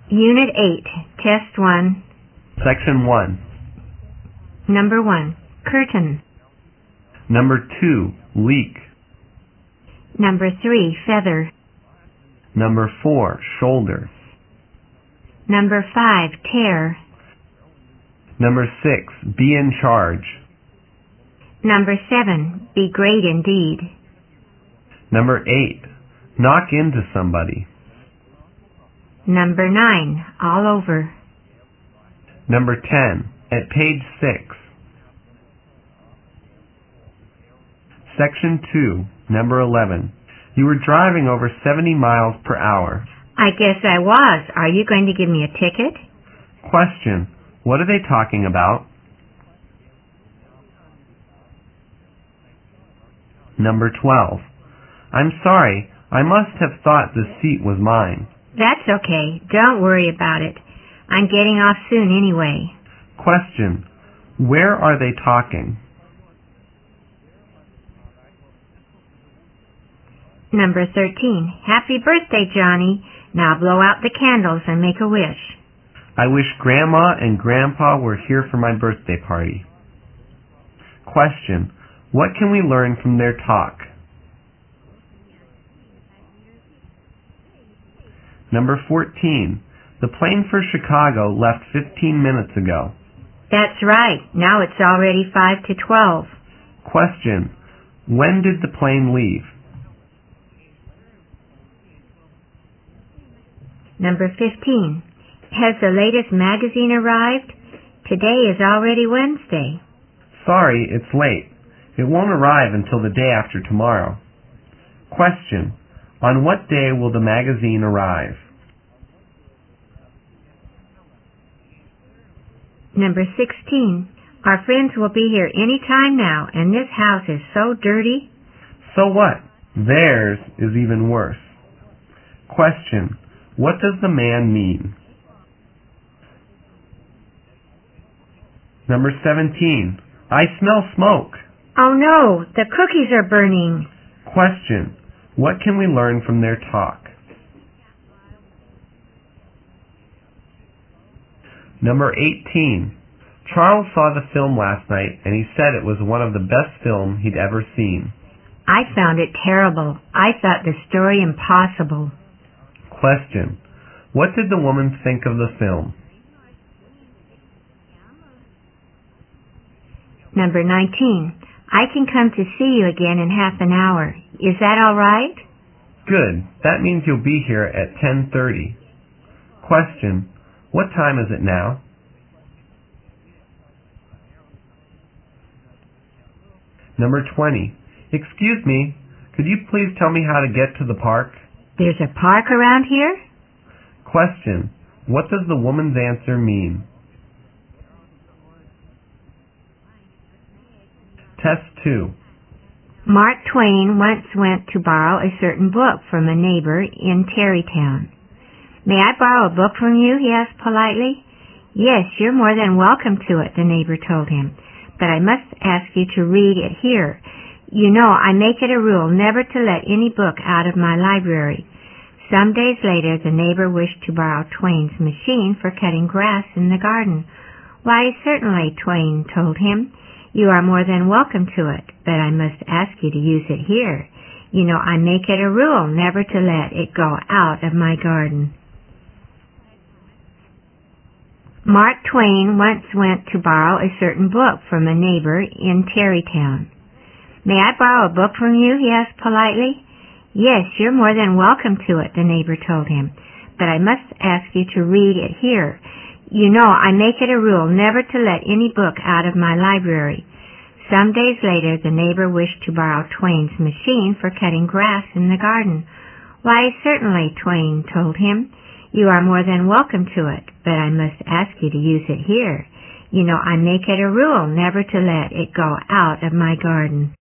Unit 8, Test 1. Section 1. Number 1, curtain. Number 2, leak. Number 3, feather. Number 4, shoulder. Number 5, tear. Number 6, be in charge. Number 7, be great indeed. Number 8, knock into somebody. Number 9, all over. Number 10, at page 6. Section 2, number 11. You were driving over 70 miles per hour. I guess I was. Are you going to give me a ticket? Question, what are they talking about? Number 12. I'm sorry, I must have thought the seat was mine. That's okay. Don't worry about it. I'm getting off soon anyway. Question, where are they talking? Number 13. Happy birthday, Johnny. Now blow out the candles and make a wish. I wish Grandma and Grandpa were here for my birthday party. Question, what can we learn from their talk? Number 14. The plane for Chicago left 15 minutes ago. That's right. Now it's already 5 to 12. Question, when did the plane leave? Number 15. Has the latest magazine arrived? Today is already Wednesday. Sorry, it's late. It won't arrive until the day after tomorrow. Question, on what day will the magazine arrive? Number 16. Our friends will be here any time now, and this house is so dirty. So what? Theirs is even worse. Question, what does the man mean? Number 17. I smell smoke. Oh no, the cookies are burning. Question, what can we learn from their talk? Number 18. Charles saw the film last night and he said it was one of the best films he'd ever seen. I found it terrible. I thought the story impossible. Question, what did the woman think of the film? Number 19. I can come to see you again in half an hour. Is that all right? Good. That means you'll be here at 10:30. Question, what time is it now? Number 20. Excuse me, could you please tell me how to get to the park? There's a park around here? Question, what does the woman's answer mean? Test 2. Mark Twain once went to borrow a certain book from a neighbor in Tarrytown. May I borrow a book from you? He asked politely. Yes, you're more than welcome to it, the neighbor told him. But I must ask you to read it here. You know, I make it a rule never to let any book out of my library. Some days later, the neighbor wished to borrow Twain's machine for cutting grass in the garden. Why, certainly, Twain told him. You are more than welcome to it, but I must ask you to use it here. You know, I make it a rule never to let it go out of my garden. Mark Twain once went to borrow a certain book from a neighbor in Tarrytown. May I borrow a book from you? He asked politely. Yes, you're more than welcome to it, the neighbor told him. But I must ask you to read it here. You know, I make it a rule never to let any book out of my library. Some days later, the neighbor wished to borrow Twain's machine for cutting grass in the garden. Why, certainly, Twain told him. You are more than welcome to it, but I must ask you to use it here. You know, I make it a rule never to let it go out of my garden.